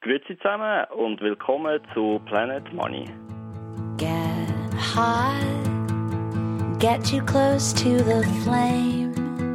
Grüezi zusammen und willkommen zu Planet Money. Get hot, get too close to the flame,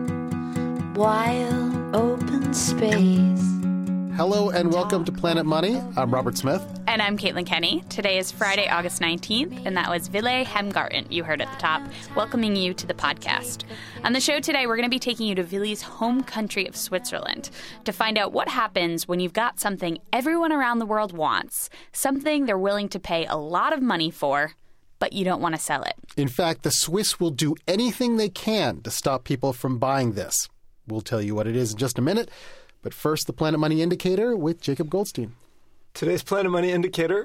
wild open space. Hello and welcome to Planet Money. I'm Robert Smith. And I'm Caitlin Kenny. Today is Friday, August 19th, and that was Ville Heimgarten, you heard at the top, welcoming you to the podcast. On the show today, we're going to be taking you to Ville's home country of Switzerland to find out what happens when you've got something everyone around the world wants, something they're willing to pay a lot of money for, but you don't want to sell it. In fact, the Swiss will do anything they can to stop people from buying this. We'll tell you what it is in just a minute. But first, the Planet Money Indicator with Jacob Goldstein. Today's Planet Money Indicator,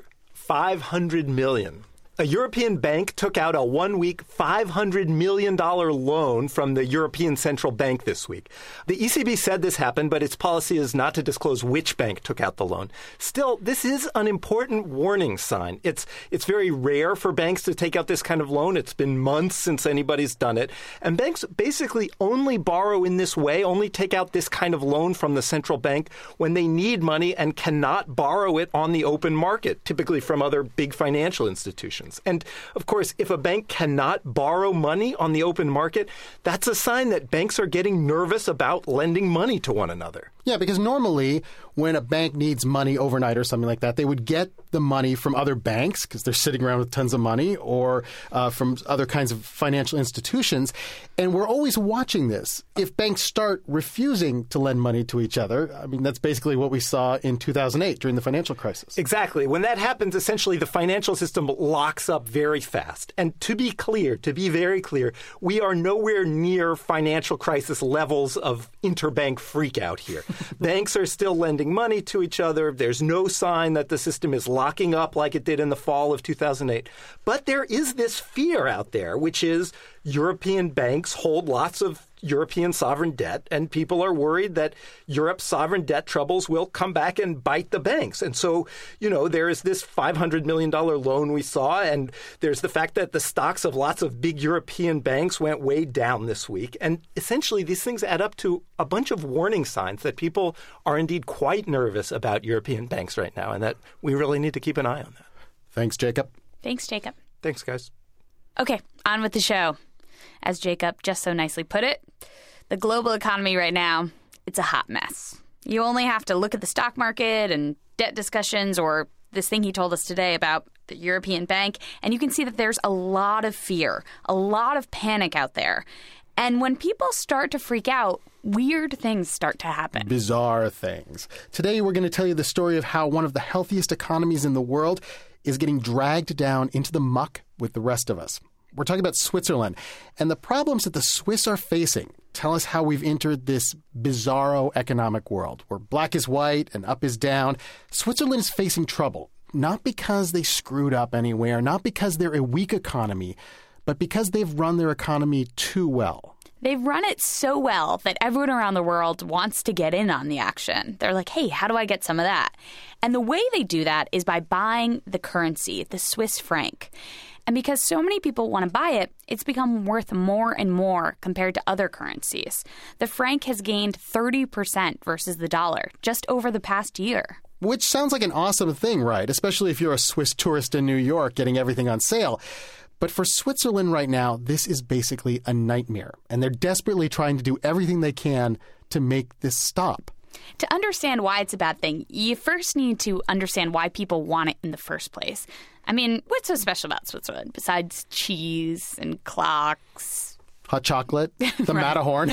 500 million. A European bank took out a one-week $500 million loan from the European Central Bank this week. The ECB said this happened, but its policy is not to disclose which bank took out the loan. Still, this is an important warning sign. It's very rare for banks to take out this kind of loan. It's been months since anybody's done it. And banks basically only borrow in this way, only take out this kind of loan from the central bank when they need money and cannot borrow it on the open market, typically from other big financial institutions. And, of course, if a bank cannot borrow money on the open market, that's a sign that banks are getting nervous about lending money to one another. Yeah, because normally when a bank needs money overnight or something like that, they would get the money from other banks because they're sitting around with tons of money or from other kinds of financial institutions. And we're always watching this. If banks start refusing to lend money to each other, I mean, that's basically what we saw in 2008 during the financial crisis. Exactly. When that happens, essentially the financial system locks up very fast. And to be very clear, we are nowhere near financial crisis levels of interbank freakout here. Banks are still lending money to each other. There's no sign that the system is locking up like it did in the fall of 2008. But there is this fear out there, which is European banks hold lots of European sovereign debt, and people are worried that Europe's sovereign debt troubles will come back and bite the banks. And so, there is this $500 million loan we saw, and there's the fact that the stocks of lots of big European banks went way down this week. And essentially, these things add up to a bunch of warning signs that people are indeed quite nervous about European banks right now, and that we really need to keep an eye on that. Thanks, Jacob. Thanks, Jacob. Thanks, guys. Okay, on with the show. As Jacob just so nicely put it, the global economy right now, it's a hot mess. You only have to look at the stock market and debt discussions or this thing he told us today about the European bank, and you can see that there's a lot of fear, a lot of panic out there. And when people start to freak out, weird things start to happen. Bizarre things. Today, we're going to tell you the story of how one of the healthiest economies in the world is getting dragged down into the muck with the rest of us. We're talking about Switzerland, and the problems that the Swiss are facing tell us how we've entered this bizarro economic world where black is white and up is down. Switzerland is facing trouble, not because they screwed up anywhere, not because they're a weak economy, but because they've run their economy too well. They've run it so well that everyone around the world wants to get in on the action. They're like, hey, how do I get some of that? And the way they do that is by buying the currency, the Swiss franc. And because so many people want to buy it, it's become worth more and more compared to other currencies. The franc has gained 30% versus the dollar just over the past year. Which sounds like an awesome thing, right? Especially if you're a Swiss tourist in New York getting everything on sale. But for Switzerland right now, this is basically a nightmare. And they're desperately trying to do everything they can to make this stop. To understand why it's a bad thing, you first need to understand why people want it in the first place. I mean, what's so special about Switzerland besides cheese and clocks? Hot chocolate, the Matterhorn.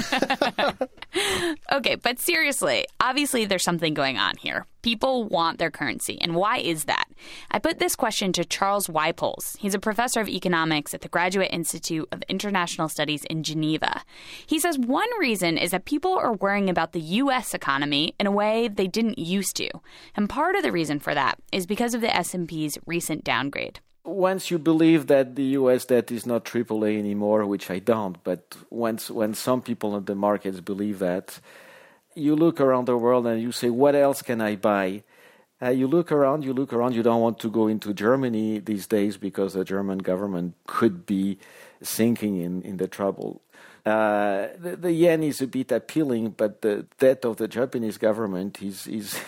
Okay, but seriously, obviously there's something going on here. People want their currency, and why is that? I put this question to Charles Wypels. He's a professor of economics at the Graduate Institute of International Studies in Geneva. He says one reason is that people are worrying about the U.S. economy in a way they didn't used to. And part of the reason for that is because of the S&P's recent downgrade. Once you believe that the U.S. debt is not AAA anymore, which I don't, but when some people in the markets believe that, you look around the world and you say, what else can I buy? You look around, you don't want to go into Germany these days because the German government could be sinking in the trouble. The yen is a bit appealing, but the debt of the Japanese government is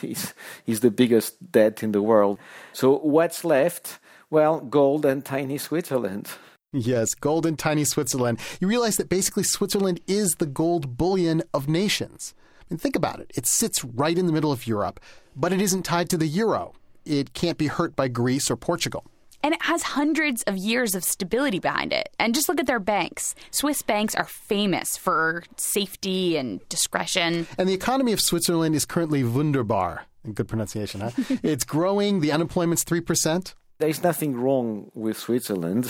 the biggest debt in the world. So what's left? Well, gold and tiny Switzerland. Yes, gold and tiny Switzerland. You realize that basically Switzerland is the gold bullion of nations. I mean, think about it. It sits right in the middle of Europe, but it isn't tied to the euro. It can't be hurt by Greece or Portugal. And it has hundreds of years of stability behind it. And just look at their banks. Swiss banks are famous for safety and discretion. And the economy of Switzerland is currently wunderbar. Good pronunciation, huh? It's growing. The unemployment's 3%. There's nothing wrong with Switzerland,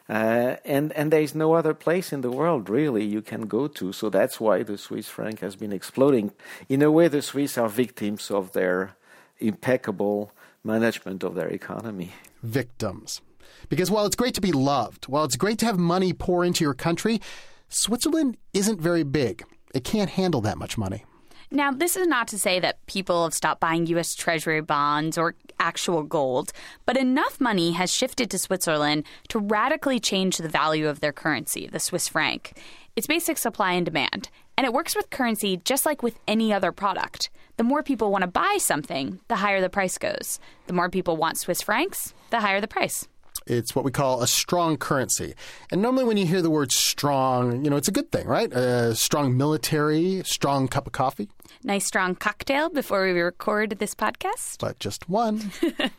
and there's no other place in the world, really, you can go to. So that's why the Swiss franc has been exploding. In a way, the Swiss are victims of their impeccable management of their economy. Victims. Because while it's great to be loved, while it's great to have money pour into your country, Switzerland isn't very big. It can't handle that much money. Now, this is not to say that people have stopped buying U.S. Treasury bonds or actual gold, but enough money has shifted to Switzerland to radically change the value of their currency, the Swiss franc. It's basic supply and demand, and it works with currency just like with any other product. The more people want to buy something, the higher the price goes. The more people want Swiss francs, the higher the price. It's what we call a strong currency. And normally when you hear the word strong, it's a good thing, right? A strong military, strong cup of coffee. Nice strong cocktail before we record this podcast. But just one.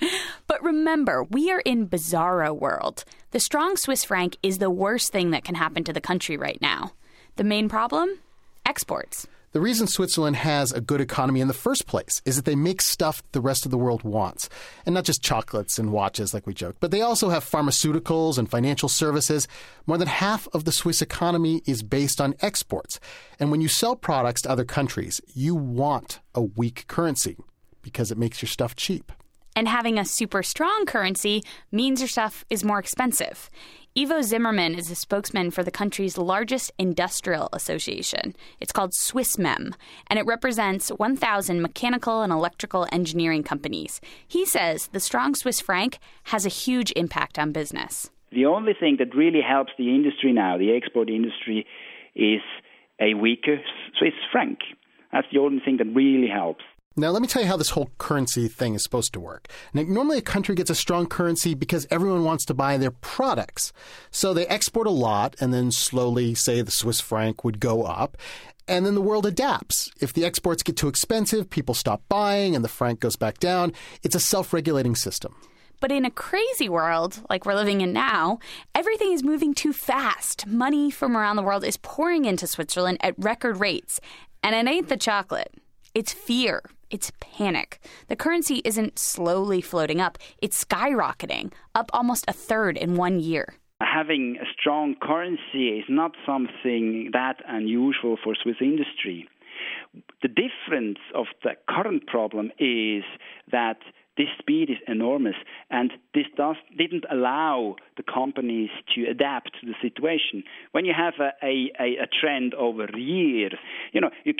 But remember, we are in bizarro world. The strong Swiss franc is the worst thing that can happen to the country right now. The main problem? Exports. The reason Switzerland has a good economy in the first place is that they make stuff the rest of the world wants. And not just chocolates and watches like we joke, but they also have pharmaceuticals and financial services. More than half of the Swiss economy is based on exports. And when you sell products to other countries, you want a weak currency because it makes your stuff cheap. And having a super strong currency means your stuff is more expensive. Ivo Zimmerman is a spokesman for the country's largest industrial association. It's called Swissmem, and it represents 1,000 mechanical and electrical engineering companies. He says the strong Swiss franc has a huge impact on business. The only thing that really helps the industry now, the export industry, is a weaker Swiss franc. That's the only thing that really helps. Now, let me tell you how this whole currency thing is supposed to work. Now, normally a country gets a strong currency because everyone wants to buy their products. So they export a lot and then slowly, say, the Swiss franc would go up. And then the world adapts. If the exports get too expensive, people stop buying and the franc goes back down. It's a self-regulating system. But in a crazy world like we're living in now, everything is moving too fast. Money from around the world is pouring into Switzerland at record rates. And it ain't the chocolate. It's fear. It's panic. The currency isn't slowly floating up. It's skyrocketing, up almost a third in 1 year. Having a strong currency is not something that unusual for Swiss industry. The difference of the current problem is that this speed is enormous, and this didn't allow the companies to adapt to the situation. When you have a trend over years, you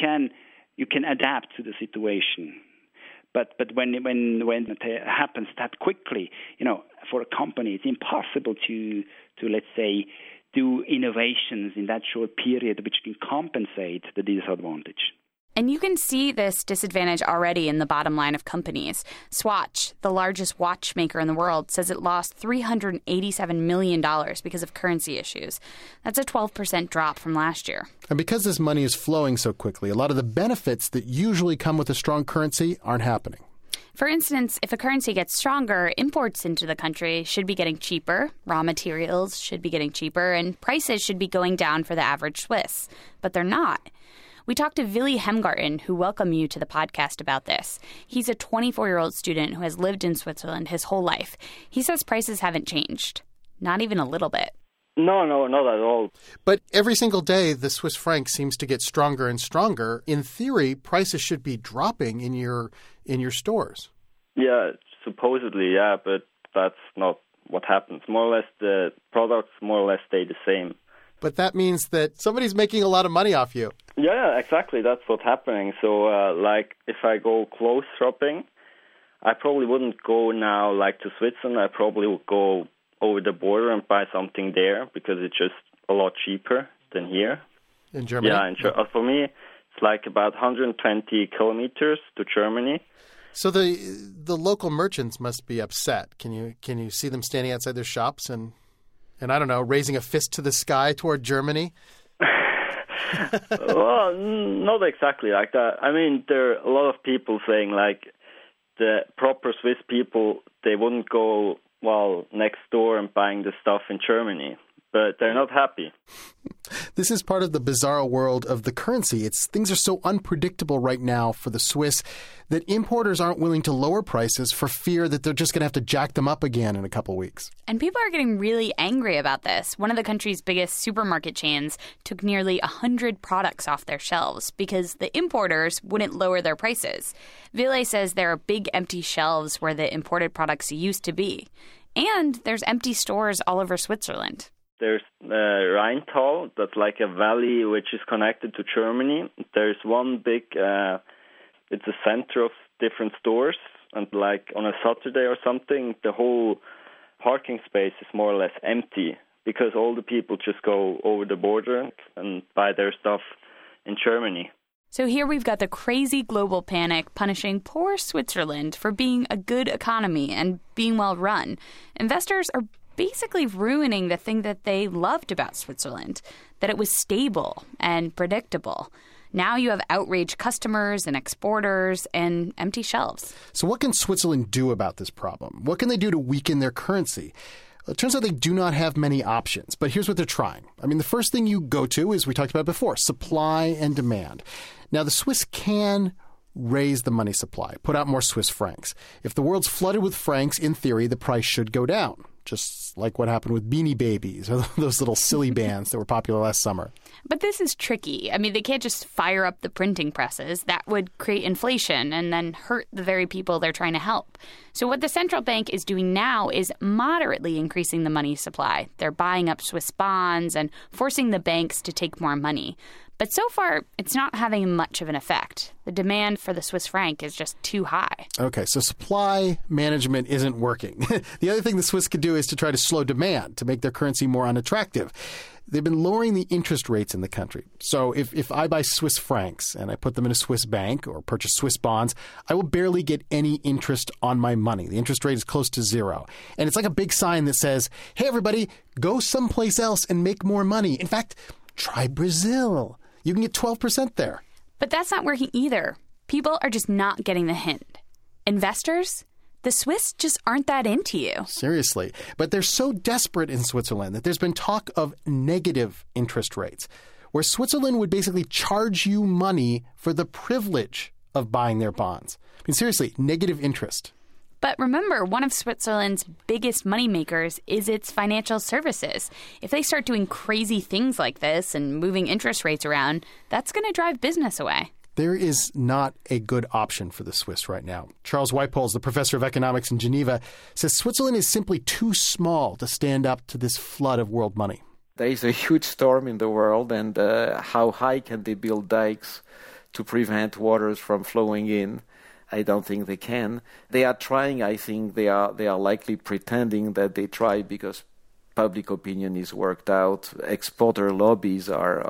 can adapt to the situation. But when it happens that quickly, for a company, it's impossible to let's say, do innovations in that short period which can compensate the disadvantage. And you can see this disadvantage already in the bottom line of companies. Swatch, the largest watchmaker in the world, says it lost $387 million because of currency issues. That's a 12% drop from last year. And because this money is flowing so quickly, a lot of the benefits that usually come with a strong currency aren't happening. For instance, if a currency gets stronger, imports into the country should be getting cheaper, raw materials should be getting cheaper, and prices should be going down for the average Swiss. But they're not. We talked to Willy Hemgarten, who welcomed you to the podcast about this. He's a 24-year-old student who has lived in Switzerland his whole life. He says prices haven't changed, not even a little bit. No, not at all. But every single day, the Swiss franc seems to get stronger and stronger. In theory, prices should be dropping in your stores. Yeah, supposedly, yeah, but that's not what happens. More or less, the products more or less stay the same. But that means that somebody's making a lot of money off you. Yeah, exactly. That's what's happening. So, if I go clothes shopping, I probably wouldn't go now, to Switzerland. I probably would go over the border and buy something there because it's just a lot cheaper than here. in Germany? Yeah, for me, it's like about 120 kilometers to Germany. So the local merchants must be upset. Can you see them standing outside their shops and I don't know, raising a fist to the sky toward Germany? Well, not exactly like that. I mean, there are a lot of people saying like the proper Swiss people, they wouldn't go next door and buying the stuff in Germany. But they're not happy. This is part of the bizarre world of the currency. Things are so unpredictable right now for the Swiss that importers aren't willing to lower prices for fear that they're just going to have to jack them up again in a couple weeks. And people are getting really angry about this. One of the country's biggest supermarket chains took nearly 100 products off their shelves because the importers wouldn't lower their prices. Ville says there are big empty shelves where the imported products used to be. And there's empty stores all over Switzerland. There's Rheintal, that's like a valley which is connected to Germany. There's one big, it's a center of different stores, and like on a Saturday or something, the whole parking space is more or less empty because all the people just go over the border and buy their stuff in Germany. So here we've got the crazy global panic punishing poor Switzerland for being a good economy and being well run. Investors are basically ruining the thing that they loved about Switzerland, that it was stable and predictable. Now you have outraged customers and exporters and empty shelves. So what can Switzerland do about this problem? What can they do to weaken their currency? It turns out they do not have many options, but here's what they're trying. I mean, the first thing you go to is, we talked about before, supply and demand. Now, the Swiss can raise the money supply, put out more Swiss francs. If the world's flooded with francs, in theory, the price should go down, just like what happened with Beanie Babies or those little silly bands that were popular last summer. But this is tricky. I mean, they can't just fire up the printing presses. That would create inflation and then hurt the very people they're trying to help. So what the central bank is doing now is moderately increasing the money supply. They're buying up Swiss bonds and forcing the banks to take more money. But so far, it's not having much of an effect. The demand for the Swiss franc is just too high. Okay, so supply management isn't working. The other thing the Swiss could do is to try to slow demand, to make their currency more unattractive. They've been lowering the interest rates in the country. So if I buy Swiss francs and I put them in a Swiss bank or purchase Swiss bonds, I will barely get any interest on my money. The interest rate is close to zero. And it's like a big sign that says, hey, everybody, go someplace else and make more money. In fact, try Brazil. You can get 12% there. But that's not working either. People are just not getting the hint. Investors? The Swiss just aren't that into you. Seriously. But they're so desperate in Switzerland that there's been talk of negative interest rates, where Switzerland would basically charge you money for the privilege of buying their bonds. I mean, seriously, negative interest. But remember, one of Switzerland's biggest moneymakers is its financial services. If they start doing crazy things like this and moving interest rates around, that's going to drive business away. There is not a good option for the Swiss right now. Charles Wypols, the professor of economics in Geneva, says Switzerland is simply too small to stand up to this flood of world money. There is a huge storm in the world, and how high can they build dikes to prevent waters from flowing in? I don't think they can. They are trying. I think they are likely pretending that they try because public opinion is worked out. Exporter lobbies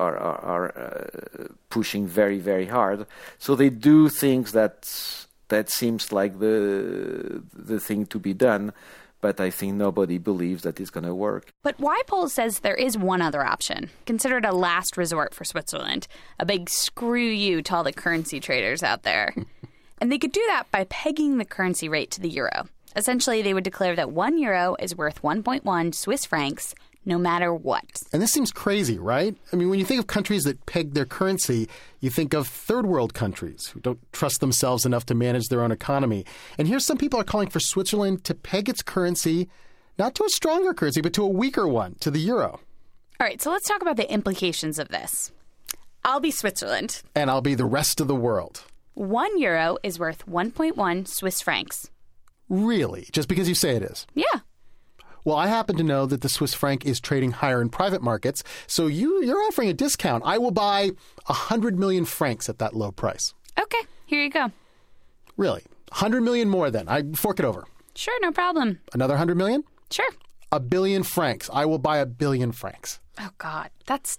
are pushing very, very hard. So they do things that seems like the thing to be done. But I think nobody believes that it's going to work. But Wypols says there is one other option, considered a last resort for Switzerland. A big screw you to all the currency traders out there. And they could do that by pegging the currency rate to the euro. Essentially, they would declare that 1 euro is worth 1.1 Swiss francs no matter what. And this seems crazy, right? I mean, when you think of countries that peg their currency, you think of third world countries who don't trust themselves enough to manage their own economy. And here some people are calling for Switzerland to peg its currency, not to a stronger currency, but to a weaker one, to the euro. All right, so let's talk about the implications of this. I'll be Switzerland. And I'll be the rest of the world. 1 euro is worth 1.1 Swiss francs. Really? Just because you say it is? Yeah. Well, I happen to know that the Swiss franc is trading higher in private markets, so you're offering a discount. I will buy 100 million francs at that low price. Okay, here you go. Really? 100 million more then. I fork it over. Sure, no problem. Another 100 million? Sure. 1 billion francs. I will buy 1 billion francs. Oh, God, that's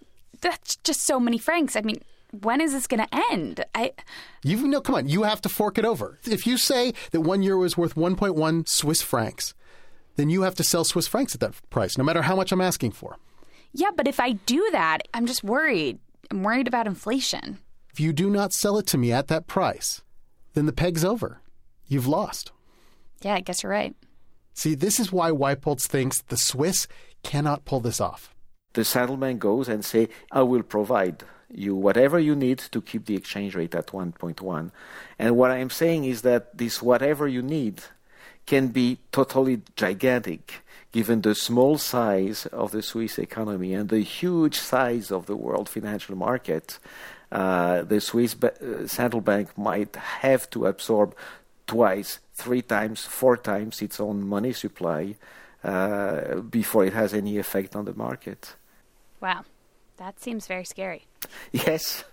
that's just so many francs. I mean, when is this going to end? Come on, you have to fork it over. If you say that 1 euro is worth 1.1 Swiss francs, then you have to sell Swiss francs at that price, no matter how much I'm asking for. Yeah, but if I do that, I'm just worried. I'm worried about inflation. If you do not sell it to me at that price, then the peg's over. You've lost. Yeah, I guess you're right. See, this is why Weipolz thinks the Swiss cannot pull this off. The central bank goes and say, I will provide you whatever you need to keep the exchange rate at 1.1. And what I'm saying is that this whatever you need can be totally gigantic, given the small size of the Swiss economy and the huge size of the world financial market. The Swiss central bank might have to absorb twice, 3 times, 4 times its own money supply before it has any effect on the market. Wow, that seems very scary. Yes.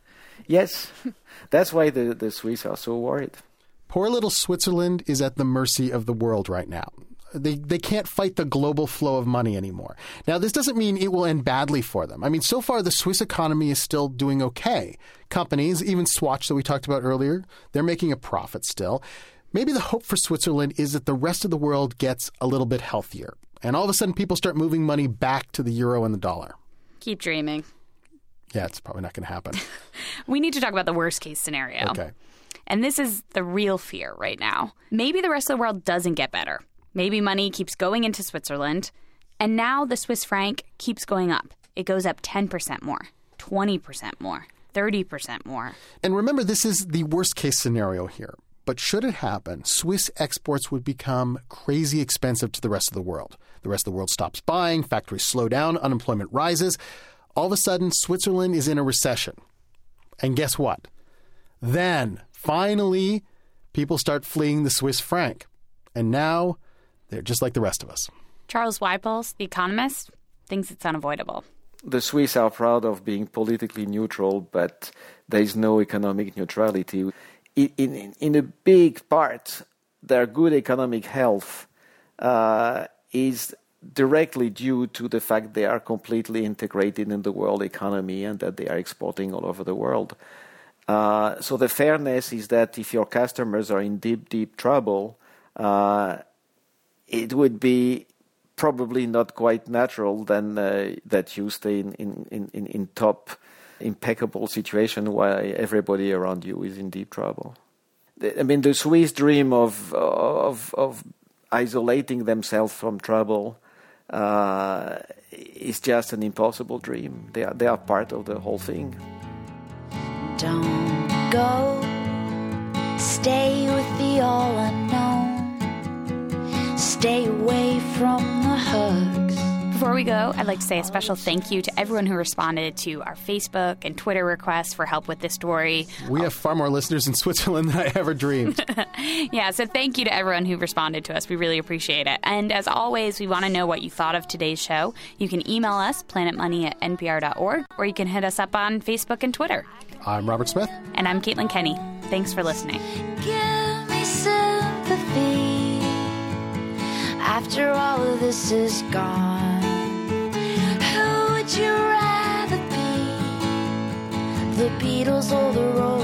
That's why the Swiss are so worried. Poor little Switzerland is at the mercy of the world right now. They can't fight the global flow of money anymore. Now, this doesn't mean it will end badly for them. I mean, so far, the Swiss economy is still doing okay. Companies, even Swatch that we talked about earlier, they're making a profit still. Maybe the hope for Switzerland is that the rest of the world gets a little bit healthier. And all of a sudden, people start moving money back to the euro and the dollar. Keep dreaming. Yeah, it's probably not going to happen. We need to talk about the worst case scenario. Okay. And this is the real fear right now. Maybe the rest of the world doesn't get better. Maybe money keeps going into Switzerland, and now the Swiss franc keeps going up. It goes up 10% more, 20% more, 30% more. And remember, this is the worst case scenario here. But should it happen, Swiss exports would become crazy expensive to the rest of the world. The rest of the world stops buying, factories slow down, unemployment rises. All of a sudden, Switzerland is in a recession. And guess what? Then, finally, people start fleeing the Swiss franc. And now they're just like the rest of us. Charles Weipolz, the economist, thinks it's unavoidable. The Swiss are proud of being politically neutral, but there is no economic neutrality. In a big part, their good economic health is directly due to the fact they are completely integrated in the world economy and that they are exporting all over the world. So the fairness is that if your customers are in deep trouble, it would be probably not quite natural then that you stay in top impeccable situation while everybody around you is in deep trouble. I mean, the Swiss dream of isolating themselves from trouble is just an impossible dream. They are part of the whole thing. Don't go, stay with the all unknown. Stay away from the hugs. Before we go, I'd like to say a special thank you to everyone who responded to our Facebook and Twitter requests for help with this story. We have far more listeners in Switzerland than I ever dreamed. Yeah, so thank you to everyone who responded to us. We really appreciate it. And as always, we want to know what you thought of today's show. You can email us, planetmoney@npr.org, or you can hit us up on Facebook and Twitter. I'm Robert Smith. And I'm Caitlin Kenny. Thanks for listening. Give me sympathy after all of this is gone. Who would you rather be? The Beatles or the Rolling